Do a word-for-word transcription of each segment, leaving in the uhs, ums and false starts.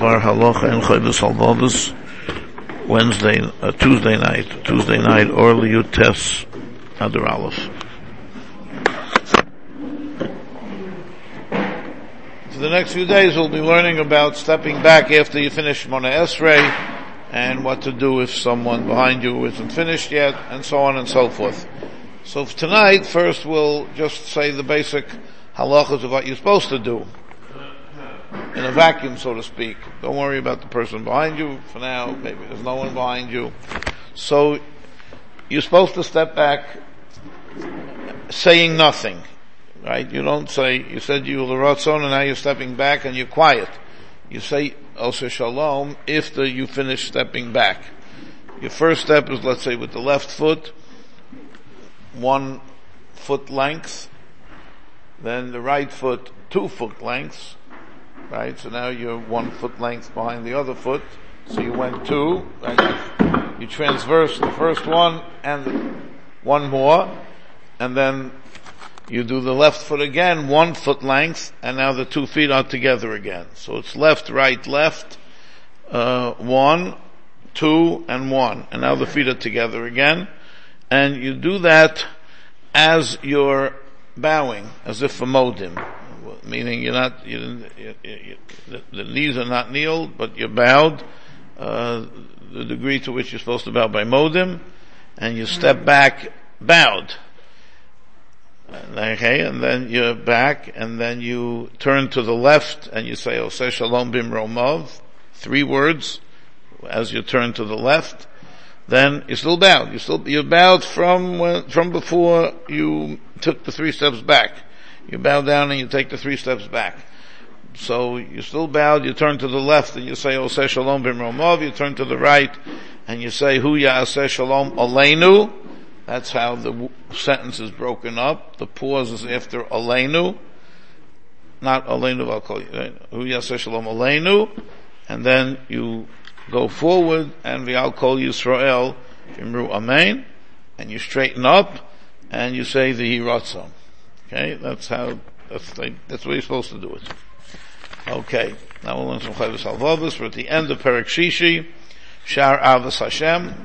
Dvar Halacha and Chodesh Halvavos, Wednesday, uh, Tuesday night, Tuesday night, or Liyut Tes Adar Aleph. For the next few days, we'll be learning about stepping back after you finish Shmona Esrei, and what to do if someone behind you isn't finished yet, and so on and so forth. So for tonight, first we'll just say the basic halachas of what you're supposed to do. In a vacuum, so to speak. Don't worry about the person behind you for now. Maybe there's no one behind you. So, you're supposed to step back saying nothing. Right? You don't say, you said you were l'ratzon and now you're stepping back and you're quiet. You say, Oseh Shalom, if the, you finish stepping back. Your first step is, let's say, with the left foot, one foot length, then the right foot, two foot lengths. Right, so now you're one foot length behind the other foot. So you went two, right? You transverse the first one and one more, and then you do the left foot again, one foot length, and now the two feet are together again. So it's left, right, left, uh, one, two, and one. And now the feet are together again. And you do that as you're bowing, as if for modim. Meaning you're not, you, you, you, the, the knees are not kneeled, but you're bowed, uh, the degree to which you're supposed to bow by modim, and you step back bowed. Okay, and then you're back, and then you turn to the left, and you say, Oseh Shalom Bimromov, three words, as you turn to the left. Then you're still bowed. You're still, you're bowed from when, from before you took the three steps back. You bow down and you take the three steps back. So you're still bowed, you turn to the left and you say, Oseh Shalom Bimromov, you turn to the right and you say, Hu Ya'aseh Shalom Aleinu. That's how the w- sentence is broken up. The pause is after Aleinu. Not Aleinu, I'll call you. Right? Hu Ya'aseh Shalom Aleinu. And then you go forward and V'al Kol Yisrael Imru Amen. And you straighten up and you say the Hiratzon. Okay, that's how, that's like, that's where you're supposed to do it. Okay, now we'll learn some Chodesh Halvavos. We're at the end of Perek Shishi, Shar Avos Hashem,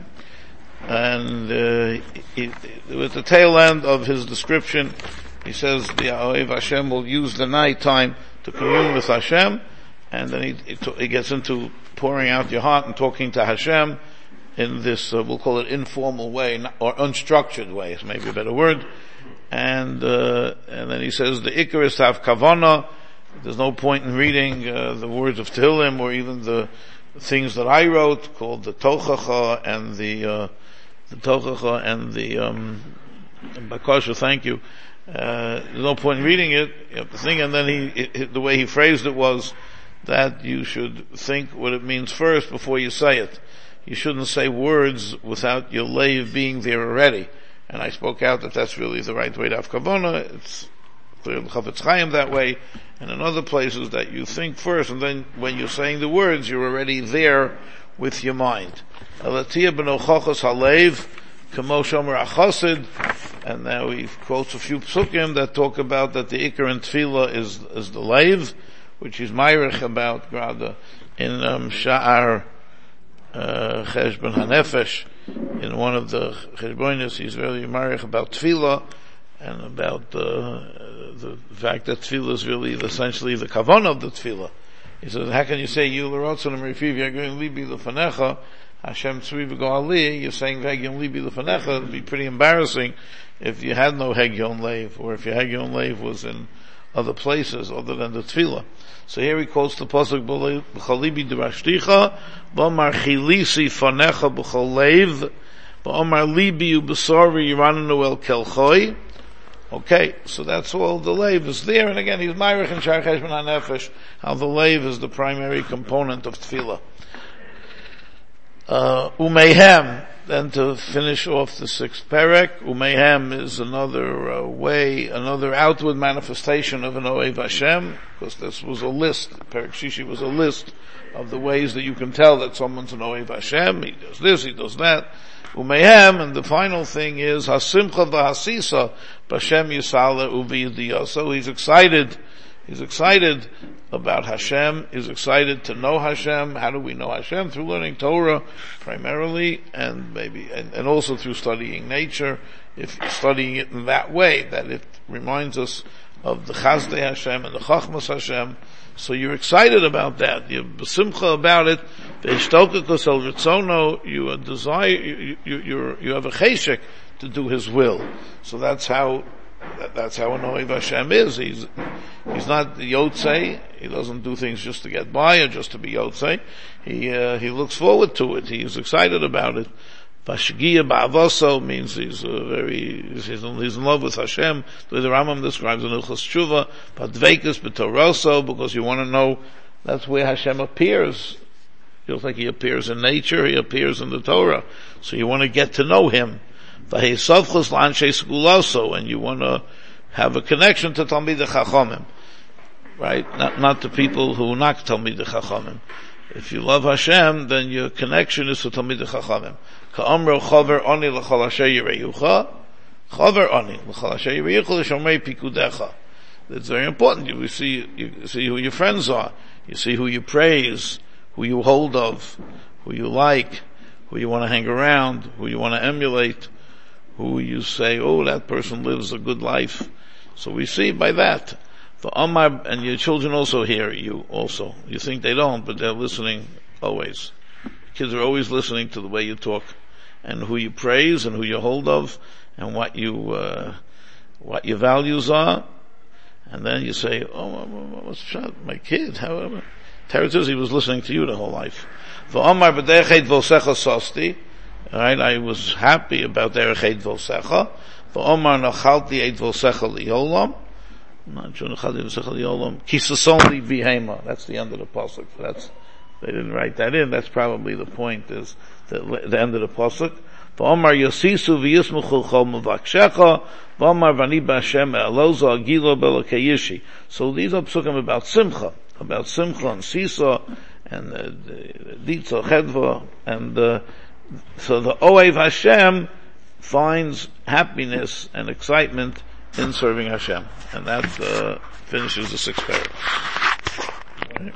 and, uh, he, with the tail end of his description, he says the Ohev Hashem will use the night time to commune with Hashem, and then he, he, he gets into pouring out your heart and talking to Hashem in this, uh, we'll call it informal way, or unstructured way, is maybe a better word. And, uh, and then he says the Icarus have kavana. There's no point in reading, uh, the words of Tehillim or even the things that I wrote called the Tochacha and the, uh, the Tochacha and the, um, Bakasha, thank you. Uh, there's no point in reading it. You have to think, and then he, it, the way he phrased it was that you should think what it means first before you say it. You shouldn't say words without your lave being there already. And I spoke out that that's really the right way to have kavana. It's clear in Chafetz Chaim that way, and in other places that you think first, and then when you're saying the words, you're already there with your mind. Elatia b'nochachos halev, kamo shomer achasid, and now he quotes a few psukim that talk about that the ikar in tefillah is is the leiv, which is ma'irich about grada in um, Sha'ar uh, Cheshbon HaNefesh. In one of the cheshbonos, he's very marich about tefillah and about uh, the fact that tefillah is really essentially the kavanah of the tefillah. He says, how can you say you l'rotzon u'merifiv yagrim libi l'fanecha Hashem tzvi v'go ali? You're saying hegyon libi l'fanecha. It'd be pretty embarrassing if you had no hegyon leiv, or if your hegyon leiv was in other places other than the tefillah. So here he quotes the pasuk b'chalibi d'rashticha b'omar chilisi fanecha b'chol leiv b'omar libi u'b'sori yiranenu el kelchoi. Okay, so that's all. The leiv is there, and again he's ma'irich in Shar Cheshbon HaNefesh how the leiv is the primary component of tefillah. Uh, umehem, then to finish off the sixth perek, umehem is another uh, way, another outward manifestation of an Ohev Hashem, because this was a list, Perek Shishi was a list of the ways that you can tell that someone's an Ohev Hashem. He does this, he does that. Umehem, and the final thing is hasimcha v'hasisa b'Hashem yisala uv'yidiyah. So he's excited He's excited about Hashem. He's excited to know Hashem. How do we know Hashem? Through learning Torah, primarily, and maybe, and, and also through studying nature. If studying it in that way, that it reminds us of the Chazdei Hashem and the Chachmas Hashem. So you're excited about that. You're besimcha about it. Ve'ishtokakos el ritzono. You a desire. You you you you have a cheshek to do His will. So that's how. That's how an Ohev Hashem is. He's, he's not the Yotzei. He doesn't do things just to get by or just to be Yotzei. He, uh, he looks forward to it. He's excited about it. Vashgiya ba'avoso means he's uh, very, he's, he's in love with Hashem. The Rambam describes in Ilchos Tshuva, Vadveikus b'toroso, because you want to know, that's where Hashem appears. Just like He appears in nature, He appears in the Torah. So you want to get to know Him. And you want to have a connection to Talmidei Chachamim, right? Not, not to people who knock Talmidei Chachamim. If you love Hashem, then your connection is to Talmidei Chachamim. Ka'amro chaver ani l'chol asher yireyucha, chaver ani l'chol asher yireyucha l'shomrei pikudecha. That's very important. You see, you see who your friends are. You see who you praise, who you hold of, who you like, who you want to hang around, who you want to emulate, who you say, oh, that person lives a good life. So we see by that. The Amar, and your children also hear you also. You think they don't, but they're listening always. Kids are always listening to the way you talk, and who you praise, and who you hold of, and what you, uh, what your values are. And then you say, oh, what's shot? My kid, however. Teretz says he was listening to you the whole life. The Amar b'derech volsecha sosti. Right, I was happy about Derech Eid Volsecha. V'omar nachalti Eid Volsecha li'olam. I'm not sure nachalti Volsecha li'olam. Kisason li v'hema. That's the end of the pasuk. That's, they didn't write that in. That's probably the point, is the, the end of the pasuk. V'omar yosisu v'yismuchu chol mevakshecha. V'omar v'ani b'Hashem e'aloza agilo b'elakeyishi. So these are psukim about Simcha, about Simcha and Sisa, and uh, Ditza Chedva, and uh, so the Ohev Hashem finds happiness and excitement in serving Hashem. And that uh, finishes the sixth paragraph.